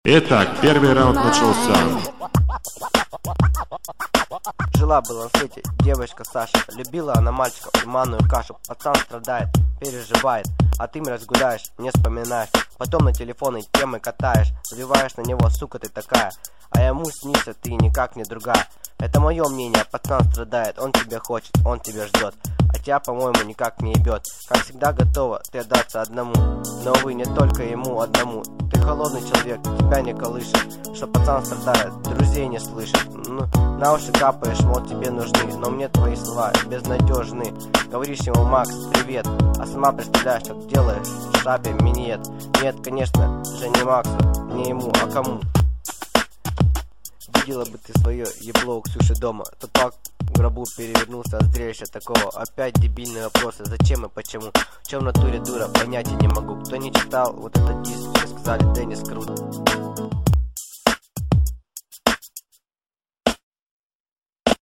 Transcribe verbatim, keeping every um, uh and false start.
Итак, первый раунд начался. Жила-была на свете девочка Саша. Любила она мальчиков и манную кашу. Пацан страдает, переживает, а ты мне разгуляешь, не вспоминаешь. Потом на телефоны темы катаешь, забиваешь на него, сука ты такая. А ему снится ты никак не другая. Это мое мнение, пацан страдает, он тебя хочет, он тебя ждет. А тебя, по-моему, никак не ебет. Как всегда готова ты отдаться одному. Но, увы, не только ему одному. Ты холодный человек, тебя не колышет. Что пацан страдает, друзей не слышит. Ну, на уши капаешь, мол, тебе нужны. Но мне твои слова безнадежны. Говоришь ему: Макс, привет. А сама представляешь, что делаешь в шапе миньет. Нет, конечно же, не Максу, не ему, а кому? Видела бы ты свое ебло у Ксюши дома. Тот пак в гробу перевернулся от зрелища такого. Опять дебильные вопросы, зачем и почему. В чем в натуре дура, понятия не могу. Кто не читал вот этот диск, все сказали Деннис крут.